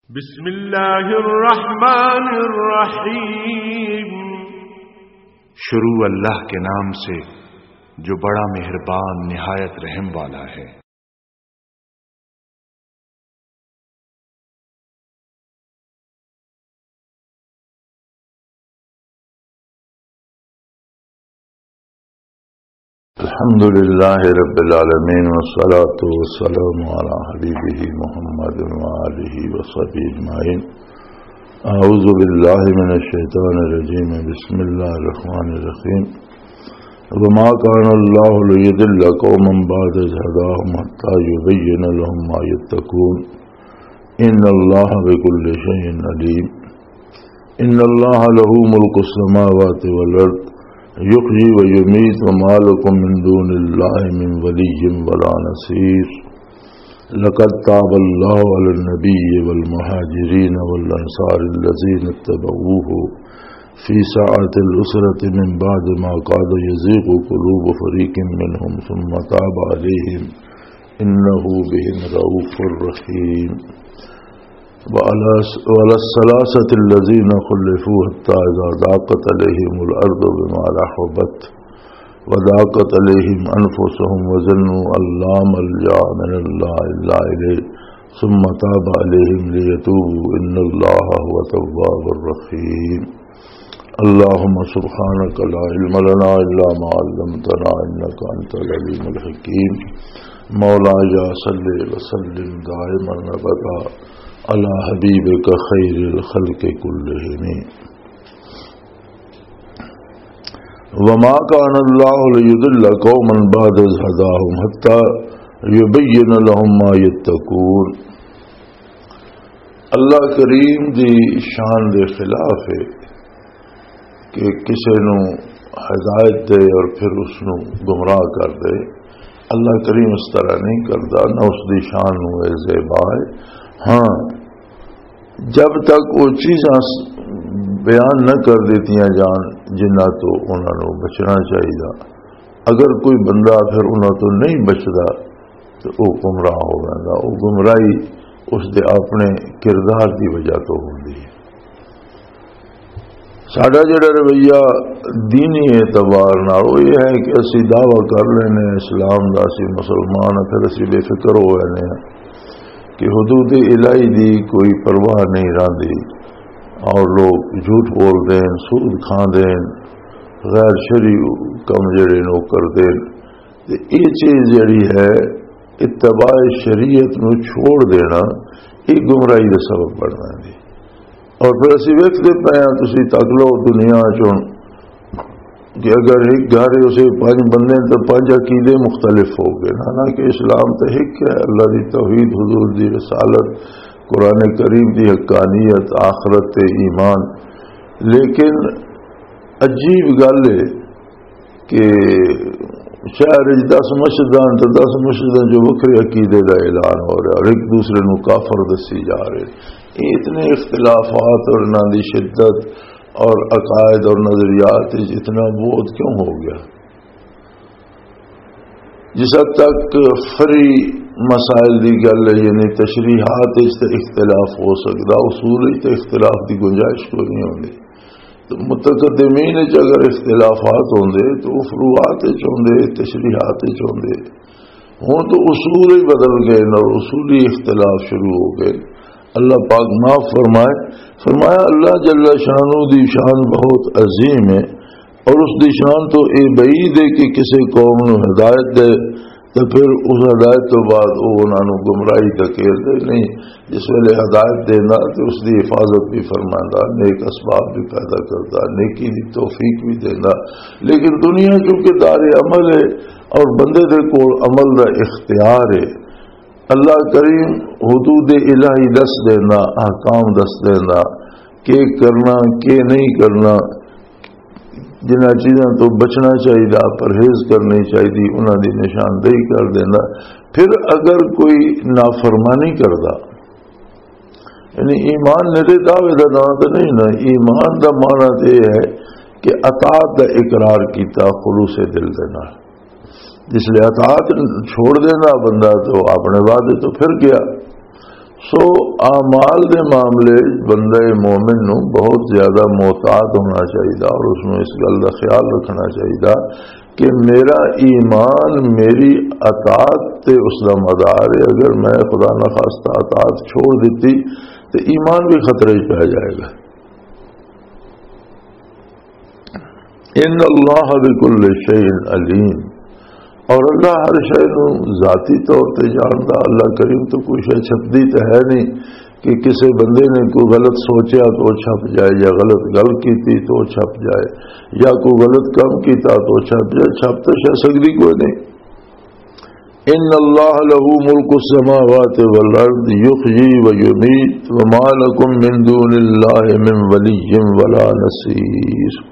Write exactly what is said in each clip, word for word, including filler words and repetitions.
بسم اللہ الرحمن الرحیم۔ شروع اللہ کے نام سے جو بڑا مہربان نہایت رحم والا ہے۔ الحمد للہ رب العالمین والصلاة والسلام علی حبیبہ محمد وآلہ وصحبہ اجمعین۔ اعوذ باللہ من الشیطان الرجیم، بسم اللہ الرحمن الرحیم۔ وما کان اللہ لیضل قوما بعد اذ ھداھم حتی یبین لہم ما یتقون ان اللہ بکل شیء علیم۔ ان اللہ لہ ملک السماوات والارض یحیی و یمیت وما لکم من دون اللہ من ولی ولا نصیر۔ لقد تاب اللہ علی النبی والمہاجرین والانصار الذین اتبعوہ فی ساعة العسرة من بعد ما قاد یزیغ قلوب فریق منہم ثم تاب علیہم انہ بہم رؤوف رحیم۔ وعلى الثلاثة الذين خلفوا حتى إذا ضاقت عليهم الأرض بما رحبت وضاقت عليهم أنفسهم وظنوا أن لا ملجأ من الله إلا إليه ثم تاب عليهم ليتوبوا إن الله هو التواب الرحيم۔ اللهم سبحانك لا علم لنا إلا ما علمتنا إنك أنت العليم الحكيم۔ مولاي صل وسلم دائما أبدا علی حبیبک خیر الخلق کلہم۔ وما کان اللہ لیضل قوما بعد اذ ھداھم حتی یبین لہم ما یتقون۔ اللہ کریم دی شان دے خلاف ہے کہ کسی نو ہدایت دے اور پھر اس نو گمراہ کر دے۔ اللہ کریم اس طرح نہیں کرتا، نہ اس دی شان نو اے زیبا ہے۔ ہاں جب تک وہ چیزاں بیان نہ کر دیتی جان جنہ تو انہوں نے بچنا چاہیے۔ اگر کوئی بندہ پھر انہوں تو نہیں بچتا تو وہ گمراہ ہو گا۔ وہ گمراہی اس دے اپنے کردار دی وجہ تو ہوتی ہے۔ ساڈا جڑا رویہ دینی اعتبار نال وہ یہ ہے کہ اسی دعویٰ کر لینے اسلام دا، اسی مسلمان، پھر اسی بے فکر ہو رہے ہیں کہ حدود الہی دی کوئی پرواہ نہیں رہتی، اور لوگ جھوٹ بول دیں، سود کھان دیں، غیر شرعی کم جڑے نو کر دیں۔ یہ چیز جڑی ہے اتباع شریعت نو چھوڑ دینا، یہ گمراہی کا سبب بننا ہے۔ اور پھر اسی ویکھتے پے ہاں، تسی تک لو دنیا چوں کہ اگر ایک گھر اسے پانچ بندے تو پانچ عقیدے مختلف ہو گئے، حالانکہ اسلام تو ایک ہے، اللہ دی توحید، حضور دی رسالت، قرآن کریم دی حقانیت، آخرت ایمان۔ لیکن عجیب گل ہے کہ شہر دس مسجداں تو دس مسجداں جو وکھرے عقیدے کا اعلان ہو رہا اور ایک دوسرے نو کافر دسی جا رہے۔ یہ اتنے اختلافات اور انہاں دی شدت اور عقائد اور نظریات اتنا بہت کیوں ہو گیا؟ جس حد تک فری مسائل دی گل ہے، یعنی تشریحات اختلاف ہو سکتا، اصول تو اختلاف دی گنجائش کو نہیں ہوندی۔ تو متقدمین اگر اختلافات ہوندے تو فروعات ہوندے، تشریحات ہوندے۔ ہوں تو اصول ہی بدل گئے اور اصولی اختلاف شروع ہو گئے۔ اللہ پاک معاف فرمائے، فرمایا اللہ جل شانہ دی شان بہت عظیم ہے، اور اس دی شان تو اے بعید ہے کہ کسی قوم نو ہدایت دے تو پھر اس ہدایت تو بعد وہ انہوں گمراہی دھکیل دے۔ نہیں، جس ویلے ہدایت دینا تو اس دی حفاظت بھی فرمانا، نیک اسباب بھی پیدا کرتا، نیکی دی توفیق بھی دینا۔ لیکن دنیا چونکہ دار عمل ہے اور بندے دے کول عمل دا اختیار ہے، اللہ کریم حدود الہی دس دینا، احکام دس دینا کہ کرنا کہ نہیں کرنا، جنہ چیزاں تو بچنا چاہیے، پرہیز کرنی چاہیے، انہوں کی نشاندہی کر دینا۔ پھر اگر کوئی نافرمانی کرتا، یعنی ایمان میرے دعوے کا نام تو نہیں نا، ایمان کا معنی تو یہ ہے کہ اطاعت کا اقرار کیتا خلوص دل دینا۔ جس لیے اطاعت چھوڑ دینا بندہ تو اپنے وعدے تو پھر گیا۔ سو اعمال دے معاملے بندے مومن نو بہت زیادہ محتاط ہونا چاہیے اور اس میں اس گل کا خیال رکھنا چاہیے کہ میرا ایمان میری اطاعت تے اس کا مدار ہے. اگر میں خدا نخواستہ اطاعت چھوڑ دیتی تو ایمان بھی خطرے پہ جائے گا. ان اللہ بکل شیء علیم، اور اللہ ہر شے نو ذاتی طور تے جانتا. اللہ کریم تو کوئی شے چھپدی تو ہے نہیں کہ کسی بندے نے کوئی غلط سوچا تو چھپ جائے، یا غلط گل کیتی تو چھپ جائے، یا کوئی غلط کام کیتا تو چھپ جائے. چھپ تو شے سکتی کوئی نہیں. ان اللہ له ملک السماوات والارض یحیی ویمیت وما لکم من دون اللہ من ولی ولا نصیر.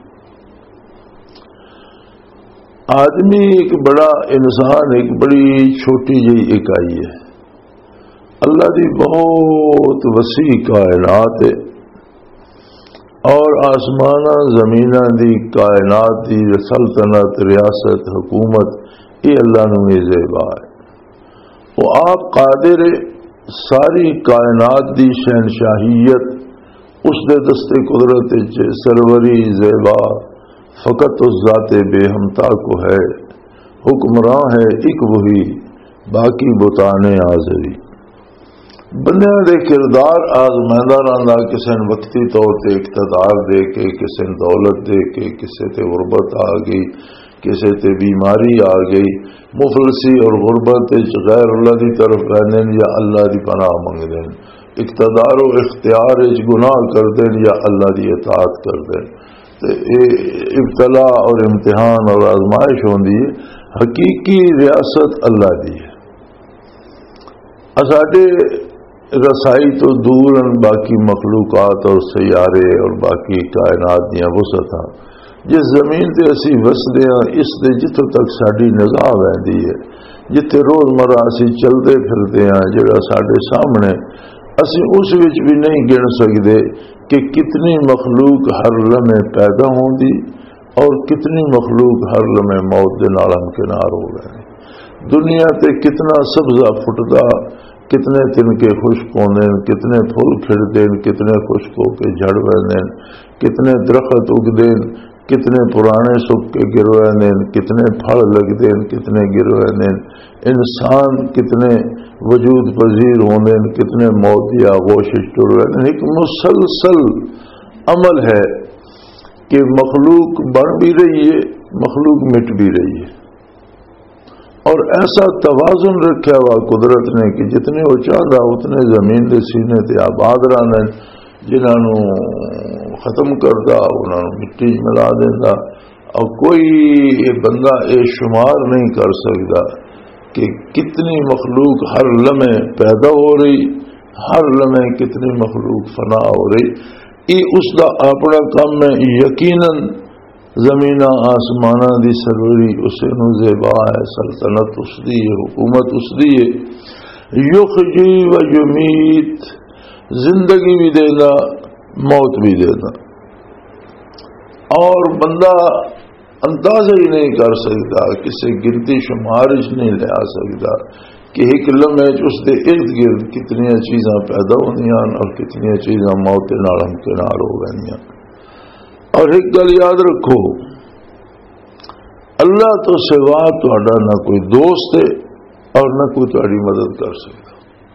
آدمی ایک بڑا انسان ایک بڑی چھوٹی جی اکائی ہے. اللہ دی بہت وسیع کائنات ہے، اور آسمانہ زمینہ دی کائنات دی سلطنت ریاست حکومت یہ اللہ نو زیبا ہے. وہ آپ قادر ساری کائنات دی شہنشاہیت اس دے دستے قدرت سروری زیبا فقط اس ذات بے ہمتا کو ہے. حکمراں ہے ایک وہی، باقی بتانے آزری. بندیاں دے کردار آزمائندہ رہندا، کسی نے وقتی طور تے اقتدار دے کے، کسی نے دولت دے کے، کسی تے غربت آ گئی، کسی تے بیماری آ گئی. مفلسی اور غربت غیر اللہ دی طرف رہن یا اللہ دی پناہ منگ دین. اقتدار و اختیار گناہ کر دین یا اللہ دی اطاعت کر دین. ابتلا اور امتحان اور آزمائش ہوندی ہے. حقیقی ریاست اللہ دی ہے. اساڈے رسائی تو دور ان باقی مخلوقات اور سیارے اور باقی کائنات دیاں وسعتاں جس زمین تے اسی وسدے ہاں، اس دے جتوں تک ساڈی نگاہ ویندی ہے، جتھے روزمرہ اسی چلتے پھرتے ہیں، جڑا ساڈے سامنے اسی اس وچ بھی نہیں گن سکتے کہ کتنی مخلوق ہر لمحے پیدا ہوندی اور کتنی مخلوق ہر لمحے موت دے نال ہمکنار ہو گئے. دنیا تے کتنا سبزہ پھٹدا، کتنے تنکے خشک ہوندے، کتنے پھول کھڑدے، کتنے خشک ہو کے جھڑ ویندے، کتنے درخت اگدے، کتنے پرانے سک کے گر ویندے، کتنے پھل لگدے، کتنے گر ویندے. انسان کتنے وجود پذیر ہوندے، کتنے موت دی آغوش ٹر ویندے. ایک مسلسل عمل ہے کہ مخلوق بڑھ بھی رہی ہے، مخلوق مٹ بھی رہی ہے. اور ایسا توازن رکھا ہوا قدرت نے کہ جتنے وہ چاہتا اتنے زمین دے سینے تے آباد رہنے، جنہوں ختم کرتا انہوں مٹی ملا دینا. اور کوئی بندہ اے شمار نہیں کر سکتا کہ کتنی مخلوق ہر لمحے پیدا ہو رہی، ہر لمحے کتنی مخلوق فنا ہو رہی. یہ اس کا اپنا کام ہے. یقیناً زمینہ آسمانہ دی سروری اسے نو زیبا ہے، سلطنت اس دی ہے، حکومت اس دی ہے. یخجی و یمیت، زندگی بھی دینا موت بھی دینا. اور بندہ اندازہ ہی نہیں کر سکتا، کسی گنتی شمارش نہیں لے آ سکتا کہ ایک لمحے اس دے ارد گرد کتنی چیزاں پیدا ہونی اور کتنی چیزاں موت نال ہمکنار ہو گئی. اور ایک گل یاد رکھو، اللہ تو سوا تہاڈا نہ کوئی دوست ہے اور نہ کوئی تہاڈی مدد کر سکتا.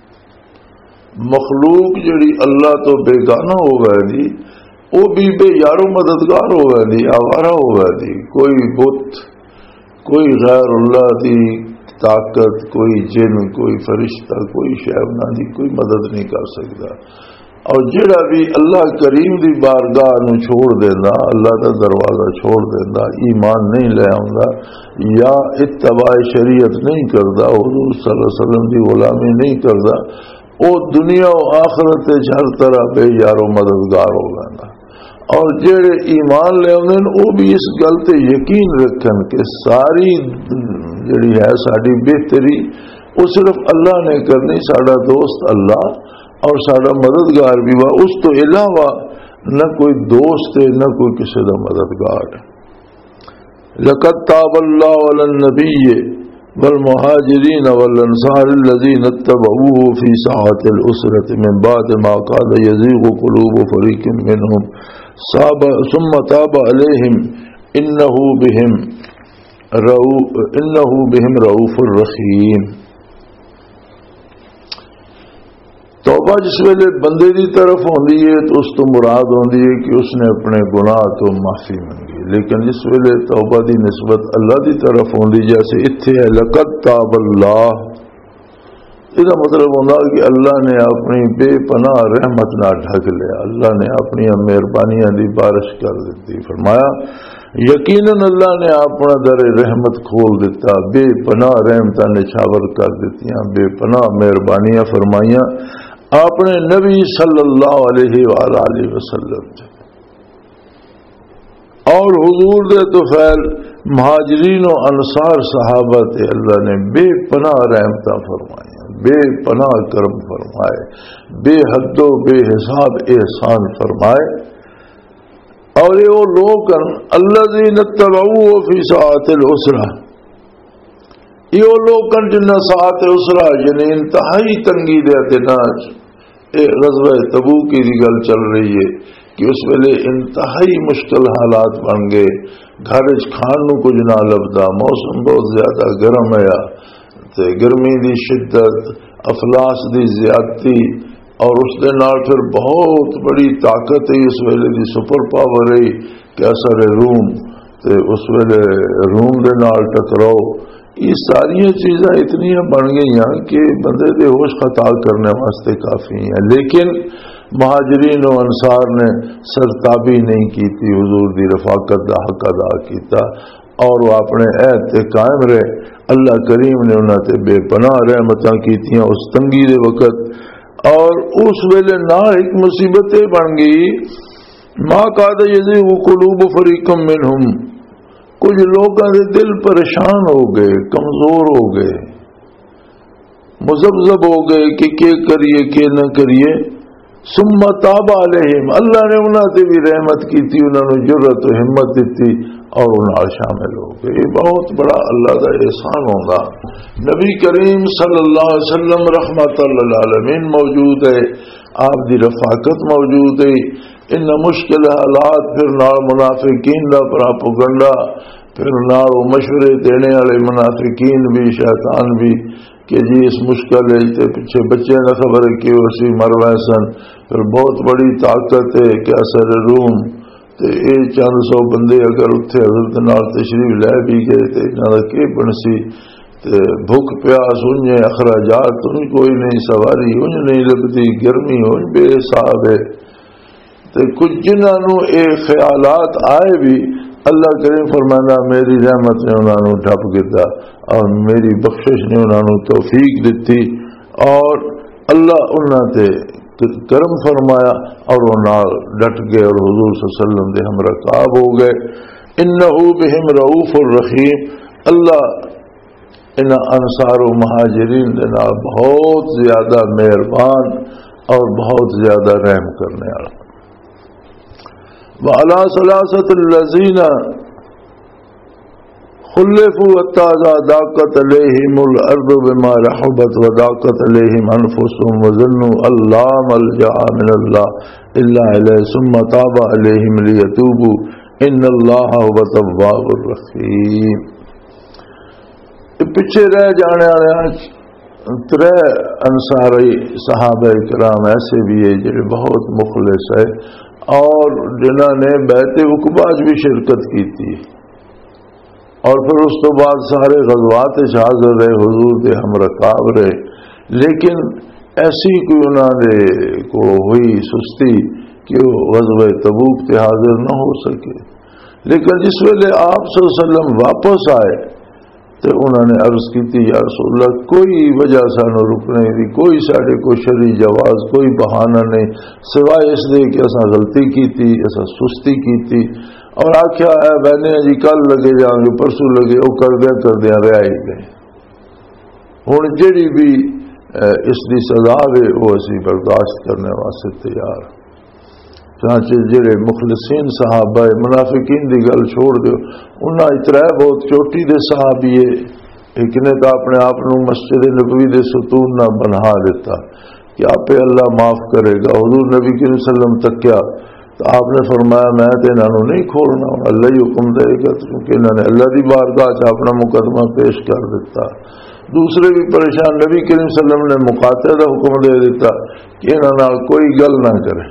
مخلوق جڑی اللہ تو بیگانہ ہو گئی وہ بھی بے یارو مددگار ہو گئی، آوارہ ہو گئی. کوئی بت، کوئی غیر اللہ دی طاقت، کوئی جن، کوئی فرشتہ، کوئی شیطان دی کوئی مدد نہیں کر سکتا. اور جڑا بھی اللہ کریم دی بارگاہ نو چھوڑ دینا، اللہ دا دروازہ چھوڑ دینا، ایمان نہیں لے آوندا یا اتباع شریعت نہیں کردا، حضور صلی اللہ علیہ وسلم دی غلامی نہیں کردا، وہ دنیا و آخرت ہر طرح بے یارو مددگار ہو گا. اور جڑے ایمان لے آندے وہ بھی اس گل تے یقین رکھن کہ ساری جڑی ہے ساری بہتری وہ صرف اللہ نے کرنی. ساڈا دوست اللہ اور ساڈا مددگار بھی وا، اس تو علاوہ نہ کوئی دوست ہے نہ کوئی کسی کا مددگار ہے. لقد تاب اللہ علی النبی والمهاجرين والأنصار الذين اتبعوه في ساعة الأسرة من بعد ما كاد يزيغ قلوب فريق منهم ثم تاب عليهم إنه بهم رؤوف إنه بهم رؤوف رحيم. توبہ جس ویلے بندے دی طرف ہوندی ہے تو اس تو مراد ہوندی ہے کہ اس نے اپنے گناہ تو معافی منگی، لیکن جس ویلے توبہ دی نسبت اللہ دی طرف ہوندی جیسے اتھے ہے لقد تاب اللہ، اس کا مطلب ہوتا کہ اللہ نے اپنی بے پناہ رحمت نہ ڈھک لیا، اللہ نے اپنی مہربانیاں دی بارش کر دیتی. فرمایا یقیناً اللہ نے اپنا در رحمت کھول دیتا، بے پناہ رحمتاں نچھاور کر دیتیاں، بے پناہ مہربانیاں فرمائیاں اپنے نبی صلی اللہ علیہ وآلہ وسلم سے. اور حضور دے تو فیل مہاجرین و انصار صحابہ تے اللہ نے بے پناہ رحمتاں فرمائیاں، بے پناہ کرم فرمائے، بے حد و بے حساب احسان فرمائے. اور یہ وہ لوگ الذین اتبعوہ فی ساعۃ العسرہ، یہ وہ لوگ جنہ ساعت اسرہ یعنی انتہائی تنگی دے نہ غزوہ تبوک کی گل چل رہی ہے کہ اس ویلے انتہائی مشکل حالات بن گئے، گھر کھان نو کچھ نہ لبدا، موسم بہت زیادہ گرم ہے تے گرمی دی شدت، افلاس دی زیادتی، اور اس دے نال پھر بہت بڑی طاقت ہے اس ویلے دی سپر پاور ہے کیسر روم، تے اس ویلے روم دے نال ٹکراؤ. یہ ساری چیزاں اتنی بن گئی ہیں کہ بندے دے ہوش خطا کرنے واسطے کافی ہیں. لیکن مہاجرین و انصار نے سرتابی نہیں کی تھی، حضور دی رفاقت دا حق ادا کیتا اور وہ اپنے عہد تے قائم رہے. اللہ کریم نے انہاں تے بے پناہ رحمتاں کیتیاں اس تنگی دے وقت. اور اس ویلے نہ ایک مصیبت بن گئی، ما قاد یزیغ قلوب فریق منہم، کچھ لوگوں کے دل پریشان ہو گئے، کمزور ہو گئے، مذبذب ہو گئے کہ کیا کریے کیا نہ کریے. ثم تاب علیہم، اللہ نے انہوں سے بھی رحمت کی تھی، انہوں نے جرت و ہمت دیتی اور انہوں شامل ہو گئے. یہ بہت بڑا اللہ کا احسان ہوگا. نبی کریم صلی اللہ علیہ وسلم رحمت للعالمین موجود ہے، آپ دی رفاقت موجود ہے. ان مشکل حالات پھر نال منافقین دا پراپگنڈا، پھر نال مشورے دینے والے منافقین بھی شیطان بھی کہ جی اس مشکل ہے تے پیچھے بچے نہ خبر ہے کہ اسی مر ویسن، پھر بہت بڑی طاقت ہے کیسر روم تے اے چند سو بندے اگر اتنے حضرت نال تشریف لے بھی گئے تے انہاں دا کی بنسی، تے بھوک پیاس انجے اخراجات ان کوئی نہیں، سواری انج نہیں لگتی، گرمی انج بے حساب ہے. تے کچھ جنہاں نو اے خیالات آئے بھی اللہ کریم فرمانا میری رحمت نے انہوں نے ڈھپ دیتا اور میری بخشش نے انہوں نے توفیق دیتی اور اللہ انہوں تے کرم فرمایا اور وہ نال ڈٹ گئے اور حضور صلی اللہ علیہ وسلم دے ہم رکاب ہو گئے. انہو بہم رؤوف الرحیم، اللہ ان انصار و مہاجرین دے نال بہت زیادہ مہربان اور بہت زیادہ رحم کرنے والا. وعلى ثلاثة الذين خلفوا حتى إذا ضاقت عليهم الأرض بما رحبت وضاقت عليهم أنفسهم وظنوا أن لا ملجأ من الله إلا إليه ثم تاب عليهم ليتوبوا إن الله هو التواب الرحيم. پیچھے رہ جانے والے ترے انصاری صحابہ کرام ایسے بھی ہیں جو بہت مخلص ہے اور جنہوں نے بیعت عقبہ بھی شرکت کی تھی اور پھر اس تو بعد سارے غزوات حاضر رہے، حضور کے ہم رکاب رہے. لیکن ایسی کوئی انہوں نے کو ہوئی سستی کہ وہ غزوہ تبوک تے حاضر نہ ہو سکے. لیکن جس ویلے آپ صلی اللہ علیہ وسلم واپس آئے تو انہوں نے عرض کی تھی یا رسول اللہ کوئی وجہ سانو رکنے دی، کوئی ساڑھے کو شرعی جواز، کوئی بہانہ نہیں سوائے اس دے کہ ایسا غلطی کی تھی، ایسا سستی کی تھی. اور آخیا ہے بہنے جی کل لگے جاؤں گے پرسوں لگے وہ کر دیا کر دیا رہ ہی گئے. ہوں جڑی بھی اس کی سزا ہے وہ اسی برداشت کرنے واسطے تیار. چنانچہ جڑے مخلصین صحابہ منافقین دی گل چھوڑ دیو، انہاں اترائے بہت چوٹی دے صحابی ایک نے تو اپنے آپ کو مسجد نبوی دے ستون نہ بنا دیتا کہ آپ پہ اللہ معاف کرے گا. حضور نبی کریم صلی اللہ علیہ وسلم تک کیا تو آپ نے فرمایا میں تو انہوں نہیں کھولنا، اللہ ہی حکم دے گا، کیونکہ انہوں نے اللہ کی بارگاہ سے اپنا مقدمہ پیش کر دیتا. دوسرے بھی پریشان، نبی کریم صلی اللہ علیہ وسلم نے مقاطع کا حکم دے دیتا کہ انہوں کوئی گل نہ کرے.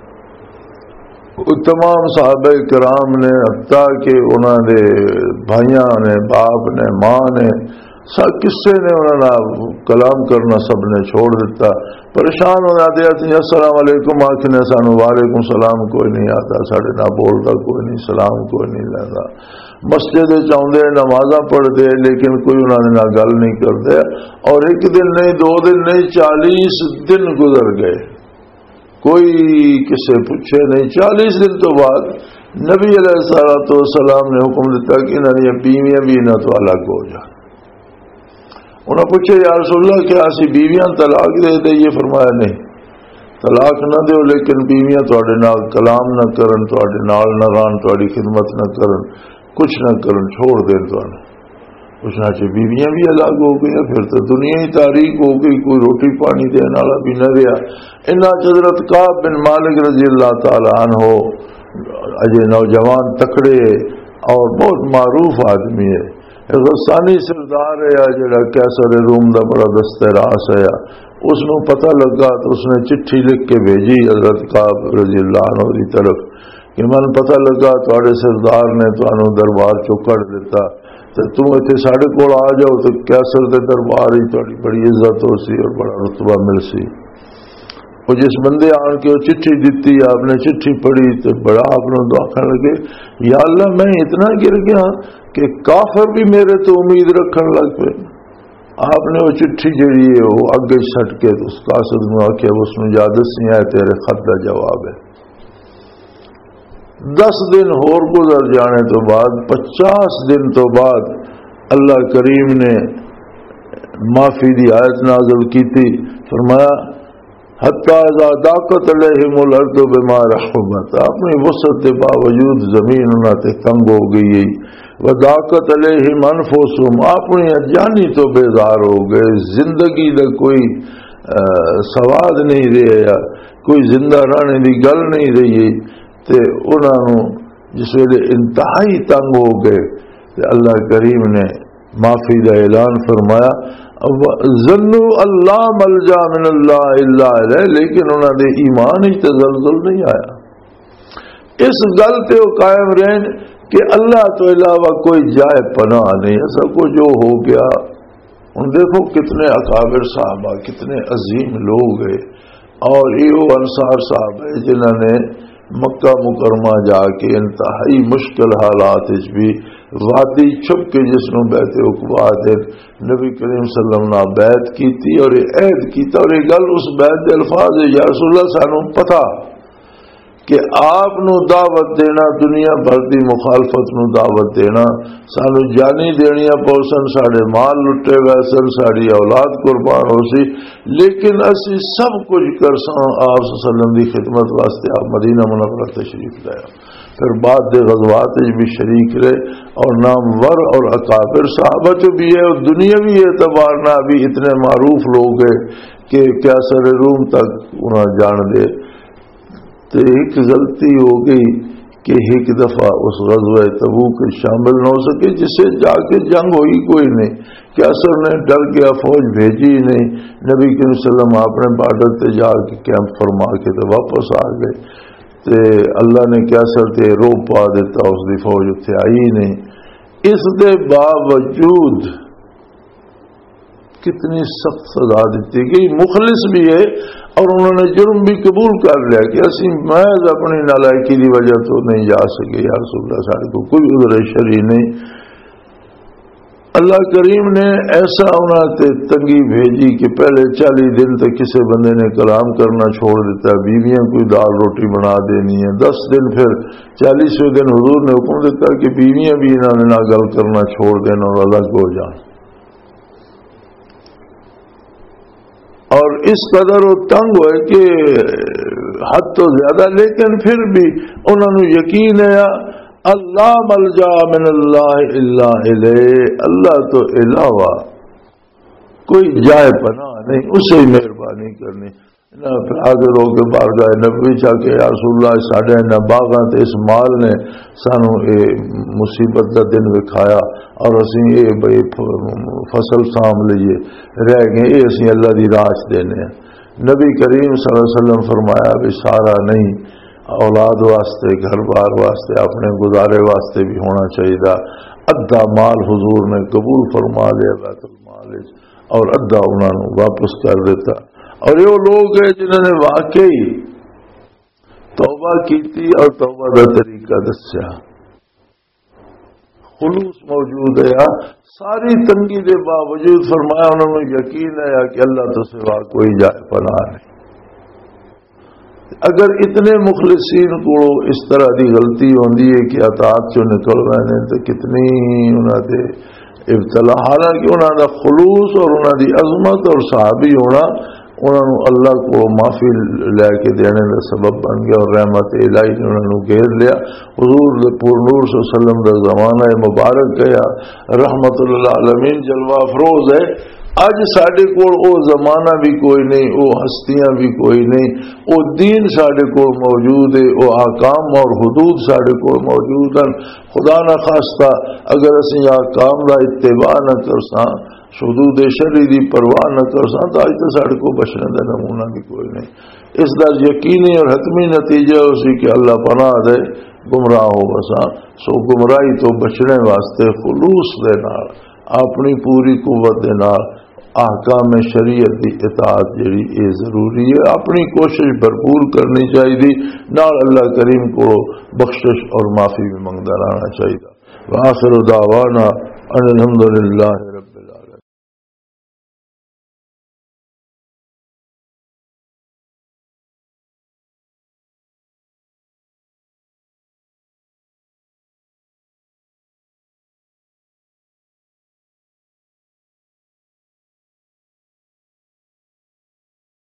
تمام صحابہ کرام نے حتیٰ کہ انہوں نے بھائیاں نے، باپ نے، ماں نے، سب کسے نے انہوں نے کلام کرنا سب نے چھوڑ دیتا. پریشان ہو جاتے ہیں، السلام علیکم آخنے سانو وعلیکم سلام کوئی نہیں آتا، ساڑھے نہ بولتا کوئی نہیں، سلام کوئی نہیں لیتا. مسجد چاہتے نمازاں پڑھتے لیکن کوئی انہوں نے نہ گل نہیں کرتے. اور ایک دن نہیں، دو دن نہیں، چالیس دن گزر گئے، کوئی کسے پوچھے نہیں. چالیس دن تو بعد نبی علیہ الصلوۃ والسلام نے حکم دیتا کہ انہوں نے بیویاں بھی نہ تو الگ ہو جائیں. انہوں نے پوچھے یا رسول اللہ کیا اسی بیویاں طلاق دے دے؟ یہ فرمایا نہیں، طلاق نہ دیو لیکن بیویاں تواڈے نال کلام نہ کرن، تواڈے نال نہ رہن، تواڈی خدمت نہ کرن، کچھ نہ کرن، چھوڑ دین تواڈے. پوچھنا چاہیے بیویاں بھی الگ ہو گئی، پھر تو دنیا ہی تاریخ ہو گئی، کوئی روٹی پانی دینے والا بھی نہ رہا. ان حضرت کعب بن مالک رضی اللہ تعالی عنہ اجے نوجوان تکڑے اور بہت معروف آدمی ہے، غسانی سردار ہے جڑا کیسر روم دا بڑا دستہ راس ہے. اس نو پتہ لگا تو اس نے چٹھی لکھ کے بھیجی حضرت کعب رضی اللہ عنہ کی طرف کہ من پتہ لگا تواڈے سردار نے تانوں دربار چوں کڈ دیتا تے تم ایتھے ساڈے کول آ جاؤ تو کیسر دے دربار ہی تواڈی بڑی عزت ہو سی اور بڑا رتبہ مل سی. وہ جس بندے آن کے چٹھی دیتی، آپ نے چٹھی پڑھی تو بڑا آپ نے آخر لگے یا اللہ میں اتنا گر گیا کہ کافر بھی میرے تو امید رکھن لگ پے. آپ نے وہ چٹھی جڑی ہے وہ اگے چھٹ کے اس قاصد میں آخیا اس میں یادت نہیں آئے تیرے خط کا جواب ہے. دس دن اور گزر جانے تو بعد، پچاس دن تو بعد اللہ کریم نے معافی دی آیت نازل کی تھی. فرمایا حتی اذا ضاقت علیہم الارض بما رحبت، اپنی وسعت کے باوجود زمین انہاں تے تنگ ہو گئی، وضاقت علیہم انفسہم، اپنی جانی تو بیزار ہو گئے، زندگی دا کوئی سواد نہیں رہا، کوئی زندہ رہنے دی گل نہیں رہی. تے انہوں جس ویلے انتہائی تنگ ہو گئے تے اللہ کریم نے معافی کا اعلان فرمایا. ظنوا اللہ ملجا من اللہ الا الیہ، لیکن انہوں نے ایمان ہی تزلزل نہیں آیا. اس گل تے وہ قائم رہن کہ اللہ تو علاوہ کوئی جائے پناہ نہیں. ایسا کو جو ہو گیا. ان دیکھو کتنے اکابر صحابہ، کتنے عظیم لوگ ہیں، اور یہ انصار صاحب ہے جنہوں نے مکہ مکرمہ جا کے انتہائی مشکل حالات بھی وادی چھپ کے جس نے بیعت عقبہ دے نبی کریم صلی اللہ علیہ وسلم نے بیعت کی تھی اور عہد کی تھی. اور یہ گل اس بیعت کے الفاظ ہے یا رسول اللہ سانو پتہ کہ آپ نو دعوت دینا، دنیا بھر دی مخالفت نو دعوت دینا، سانو جانی دینیاں پوسن، ساڑے مال لٹے ویسن، ساڑی اولاد قربان ہو سی، لیکن اسی سب کچھ کرساں آپ صلی اللہ علیہ وسلم دی خدمت واسطے آپ مدینہ منورہ تشریف لایا. پھر بعد دے غزوات بھی شریک رہے اور نامور اور اکابر صحابہ جو بھی ہے دنیاوی اعتبار نہ بھی اتنے معروف لوگ ہیں کہ کیسر روم تک انہیں جان دے. تو ایک غلطی ہو گئی کہ ایک دفعہ اس غزوہ تبوک شامل نہ ہو سکے جس سے جا کے جنگ ہوئی کوئی نہیں. کیسر نے ڈر گیا، فوج بھیجی ہی نہیں. نبی کریم صلی اللہ علیہ وسلم اپنے بارڈر تے جا کے کیمپ فرما کے تو واپس آ گئے. تے اللہ نے کیسر تے روب پا دیتا، اس دی فوج اتنے آئی ہی نہیں. اس دے باوجود کتنی سخت سزا دیتی گئی. مخلص بھی ہے اور انہوں نے جرم بھی قبول کر لیا کہ اسی محض اپنی نالائکی کی وجہ تو نہیں جا سکے، یا رسول اللہ سارے کو کوئی عذر شرعی نہیں. اللہ کریم نے ایسا انہوں تے تنگی بھیجی کہ پہلے چالیس دن تک کسی بندے نے کلام کرنا چھوڑ دیتا، بیویاں کوئی دال روٹی بنا دینی ہے. دس دن پھر چالیسویں دن حضور نے حکم دیتا کہ بیویاں بھی انہوں نے نہ گل کرنا چھوڑ دینا اور الگ ہو جان. اور اس قدر وہ تنگ ہوئے کہ حد تو زیادہ، لیکن پھر بھی انہوں نے یقین ہے اللہ ملجا من اللہ الا الیہ، اللہ تو علاوہ کوئی جائے پناہ نہیں، اسے ہی مہربانی کرنی۔ حاضر ہو کے بار گئے نبی چاہ کے یا رسول اللہ ساڈے نہ باغاں تے اس مال نے سانو یہ مصیبت کا دن وکھایا اور اسی یہ بھائی فصل سام لیے رہ گئے، یہ اسی اللہ دی راہ دینے ہیں۔ نبی کریم صلی اللہ علیہ وسلم فرمایا بھی سارا نہیں، اولاد واسطے، گھر بار واسطے، اپنے گزارے واسطے بھی ہونا چاہیے۔ ادھا مال حضور نے قبول فرما لیا بیت المال اور ادھا انہوں نے واپس کر دیتا۔ اور یہ لوگ ہیں جنہوں نے واقعی توبہ کی اور توبہ کا طریقہ دسیا، خلوص موجود ہے، ساری تنگی کے باوجود فرمایا انہوں نے یقین ہے کہ اللہ تو سوا کوئی جائے پناہ نہیں۔ اگر اتنے مخلصین کو اس طرح کی غلطی ہوندی ہے کہ اطاعت چوں نکل گئے تو کتنی انہوں نے ابتلا، حالانکہ انہوں کا خلوص اور انہوں کی عظمت اور صحابی ہونا انہوں نے اللہ کو معافی لے کے دینے کا سبب بن گیا، اور رحمت الہی نے انہوں نے گھیر لیا۔ حضور پور نور صلی اللہ علیہ وسلم کا زمانہ مبارک گیا، رحمت اللہ عالمین جلوہ افروز ہے۔ اج ساڈے کول او زمانہ بھی کوئی نہیں، او ہستیاں بھی کوئی نہیں، او دین ساڈے کول موجود ہے، او احکام اور حدود ساڈے کول موجود ہیں۔ خدا نہ خواستہ اگر اسی احکام کا اتباع نہ کرساں، حدود شرعی دی پرواہ نہ کرساں، تو اج تو ساڈے کو بچنے کا نمونہ بھی کوئی نہیں۔ اس کا یقینی اور حتمی نتیجہ اسی کہ اللہ پناہ دے گمراہ ہو بساں۔ سو گمراہی تو بچنے واسطے خلوص دے نال، اپنی پوری قوت دے نال احکام شریعت کی اطاعت جڑی اے ضروری ہے، اپنی کوشش بھرپور کرنی چاہیے، نال اللہ کریم کو بخشش اور معافی بھی منگتا رہنا چاہیے۔ وآخر دعوانا ان الحمد للہ